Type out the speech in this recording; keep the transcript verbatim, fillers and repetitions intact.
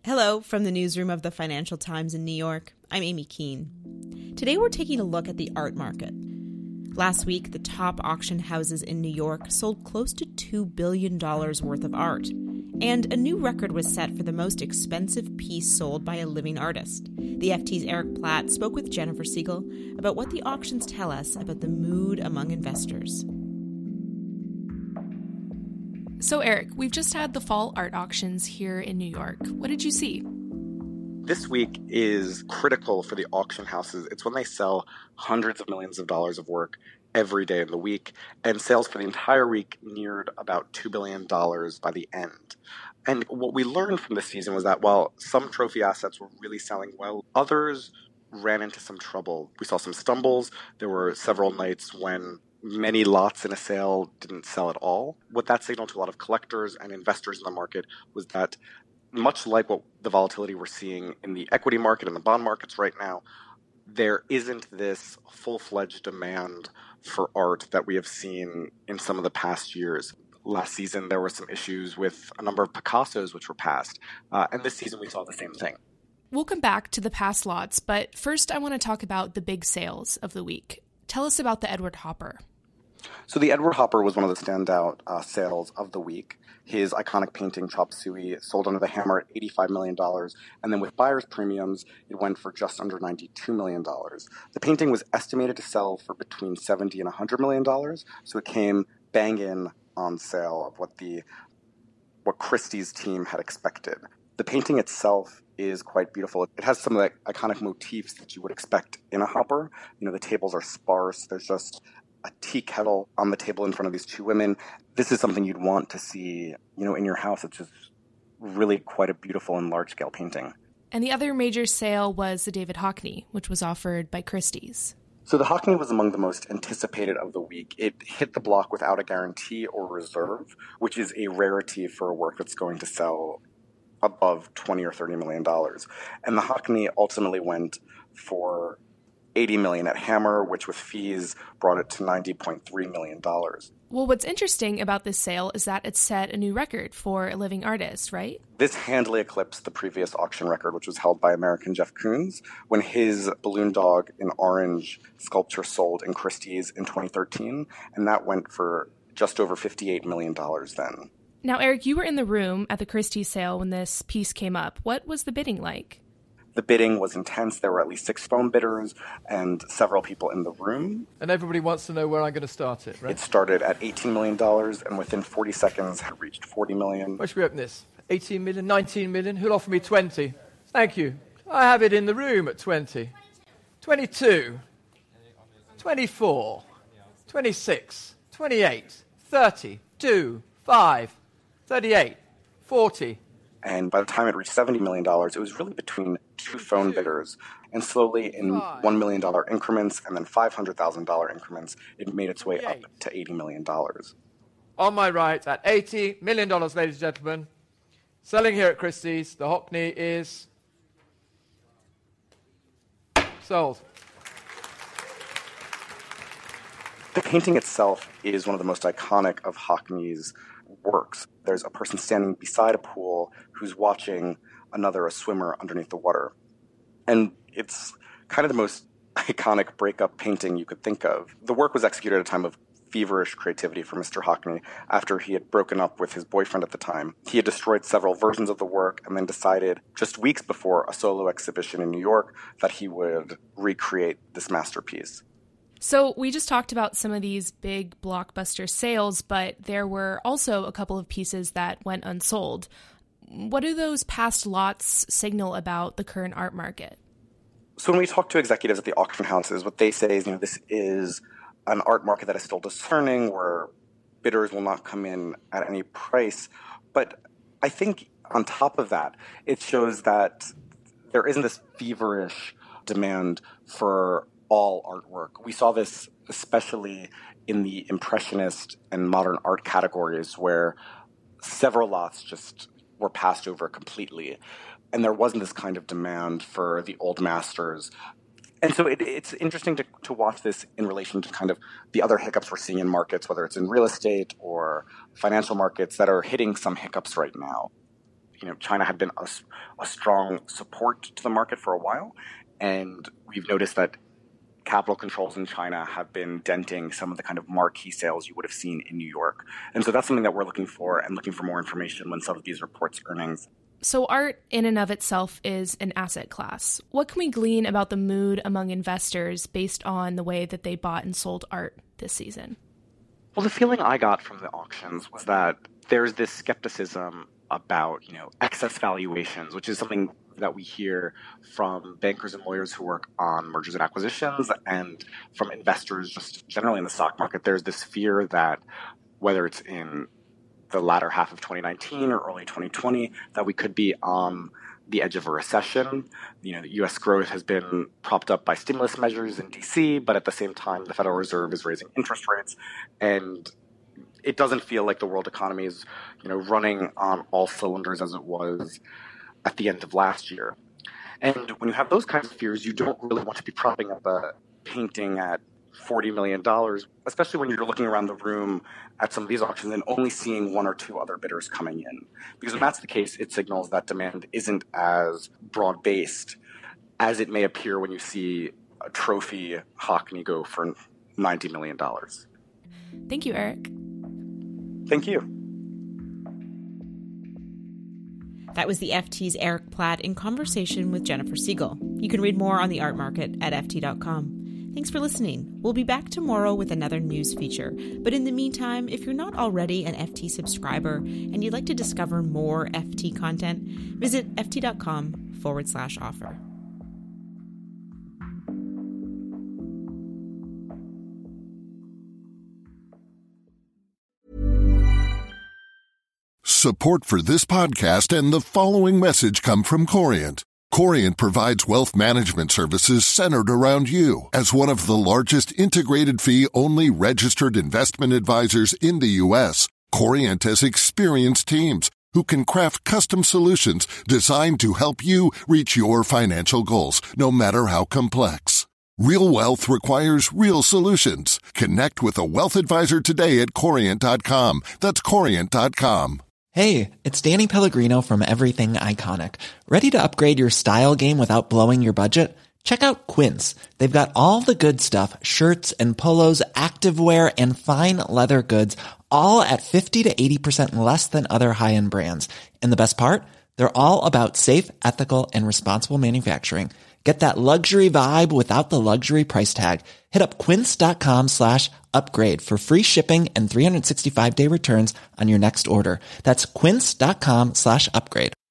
Hello from the newsroom of the Financial Times in New York. I'm Amy Keene. Today we're taking a look at the art market. Last week, the top auction houses in New York sold close to two billion dollars worth of art. And a new record was set for the most expensive piece sold by a living artist. The F T's Eric Platt spoke with Jennifer Siegel about what the auctions tell us about the mood among investors. So, Eric, we've just had the fall art auctions here in New York. What did you see? This week is critical for the auction houses. It's when they sell hundreds of millions of dollars of work every day of the week, and sales for the entire week neared about two billion dollars by the end. And what we learned from this season was that while some trophy assets were really selling well, others ran into some trouble. We saw some stumbles. There were several nights when many lots in a sale didn't sell at all. What that signaled to a lot of collectors and investors in the market was that, much like what the volatility we're seeing in the equity market and the bond markets right now, there isn't this full-fledged demand for art that we have seen in some of the past years. Last season, there were some issues with a number of Picassos which were passed, uh, and this season we saw the same thing. We'll come back to the past lots, but first I want to talk about the big sales of the week. Tell us about the Edward Hopper. So the Edward Hopper was one of the standout uh, sales of the week. His iconic painting, Chop Suey, sold under the hammer at eighty-five million dollars, and then with buyer's premiums, it went for just under ninety-two million dollars. The painting was estimated to sell for between seventy and one hundred million dollars, so it came bang in on sale of what the what Christie's team had expected. The painting itself is quite beautiful. It has some of the iconic motifs that you would expect in a Hopper. You know, the tables are sparse. There's just a tea kettle on the table in front of these two women. This is something you'd want to see, you know, in your house. It's just really quite a beautiful and large-scale painting. And the other major sale was the David Hockney, which was offered by Christie's. So the Hockney was among the most anticipated of the week. It hit the block without a guarantee or reserve, which is a rarity for a work that's going to sell above twenty or thirty million dollars. And the Hockney ultimately went for eighty million dollars at Hammer, which with fees brought it to ninety point three million dollars. Well, what's interesting about this sale is that it set a new record for a living artist, right? This handily eclipsed the previous auction record, which was held by American Jeff Koons, when his balloon dog in orange sculpture sold in Christie's in twenty thirteen, and that went for just over fifty-eight million dollars then. Now, Eric, you were in the room at the Christie's sale when this piece came up. What was the bidding like? The bidding was intense. There were at least six phone bidders and several people in the room. And everybody wants to know where I'm going to start it, right? It started at eighteen million dollars and within forty seconds had reached forty million dollars. Where should we open this? eighteen million dollars, nineteen million dollars? Who'll offer me twenty? Thank you. I have it in the room at twenty. twenty-two. twenty-four. twenty-six. twenty-eight. thirty. two. five. thirty-eight. forty. And by the time it reached seventy million dollars, it was really between two phone bidders. And slowly, in one million dollars increments and then five hundred thousand dollars increments, it made its way up to eighty million dollars. On my right, at eighty million dollars, ladies and gentlemen, selling here at Christie's, the Hockney is sold. The painting itself is one of the most iconic of Hockney's works. There's a person standing beside a pool who's watching another, a swimmer, underneath the water. And it's kind of the most iconic breakup painting you could think of. The work was executed at a time of feverish creativity for Mister Hockney after he had broken up with his boyfriend at the time. He had destroyed several versions of the work and then decided just weeks before a solo exhibition in New York that he would recreate this masterpiece. So we just talked about some of these big blockbuster sales, but there were also a couple of pieces that went unsold. What do those past lots signal about the current art market? So when we talk to executives at the auction houses, what they say is, you know, this is an art market that is still discerning, where bidders will not come in at any price. But I think on top of that, it shows that there isn't this feverish demand for all artwork. We saw this especially in the Impressionist and modern art categories, where several lots just were passed over completely. And there wasn't this kind of demand for the old masters. And so it, it's interesting to, to watch this in relation to kind of the other hiccups we're seeing in markets, whether it's in real estate or financial markets that are hitting some hiccups right now. you know, China had been a, a strong support to the market for a while, and we've noticed that capital controls in China have been denting some of the kind of marquee sales you would have seen in New York. And so that's something that we're looking for and looking for more information when some of these reports earnings. So art in and of itself is an asset class. What can we glean about the mood among investors based on the way that they bought and sold art this season? Well, the feeling I got from the auctions was that there's this skepticism about, you know, excess valuations, which is something that we hear from bankers and lawyers who work on mergers and acquisitions, and from investors just generally in the stock market. There's this fear that whether it's in the latter half of twenty nineteen or early twenty twenty, that we could be on the edge of a recession. You know, the U S growth has been propped up by stimulus measures in D C, but at the same time, the Federal Reserve is raising interest rates, and it doesn't feel like the world economy is, you know, running on all cylinders as it was at the end of last year. And when you have those kinds of fears, you don't really want to be propping up a painting at forty million dollars, especially when you're looking around the room at some of these auctions and only seeing one or two other bidders coming in. Because if that's the case, it signals that demand isn't as broad-based as it may appear when you see a trophy Hockney go for ninety million dollars. Thank you, Eric. Thank you. That was the F T's Eric Platt in conversation with Jennifer Siegel. You can read more on the art market at F T dot com. Thanks for listening. We'll be back tomorrow with another news feature. But in the meantime, if you're not already an F T subscriber and you'd like to discover more F T content, visit F T dot com forward slash offer. Support for this podcast and the following message come from Corient. Corient provides wealth management services centered around you. As one of the largest integrated fee-only registered investment advisors in the U S, Corient has experienced teams who can craft custom solutions designed to help you reach your financial goals, no matter how complex. Real wealth requires real solutions. Connect with a wealth advisor today at Corient dot com. That's Corient dot com. Hey, it's Danny Pellegrino from Everything Iconic. Ready to upgrade your style game without blowing your budget? Check out Quince. They've got all the good stuff, shirts and polos, activewear, and fine leather goods, all at fifty to eighty percent less than other high-end brands. And the best part? They're all about safe, ethical, and responsible manufacturing. Get that luxury vibe without the luxury price tag. Hit up quince.com slash upgrade for free shipping and three sixty-five day returns on your next order. That's quince.com slash upgrade.